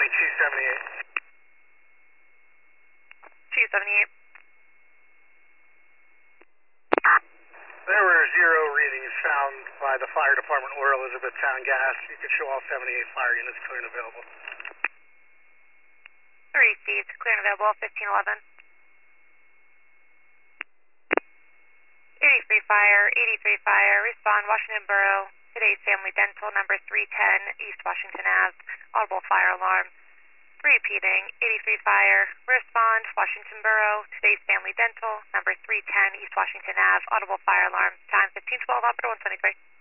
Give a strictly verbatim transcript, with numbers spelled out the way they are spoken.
two seventy-eight. two seventy-eight. There were zero readings found by the fire department or Elizabethtown Gas. You can show all seventy-eight fire units clear and available. Received, clear and available, fifteen eleven. eighty-three Fire, eighty-three Fire, respond Washington Borough, Today's Family Dental, number three ten, East Washington Avenue, audible fire alarm. Repeating, eighty-three Fire, respond Washington Borough, Today's Family Dental, number three ten, East Washington Avenue, audible fire alarm. Time fifteen twelve, operator one twenty-three.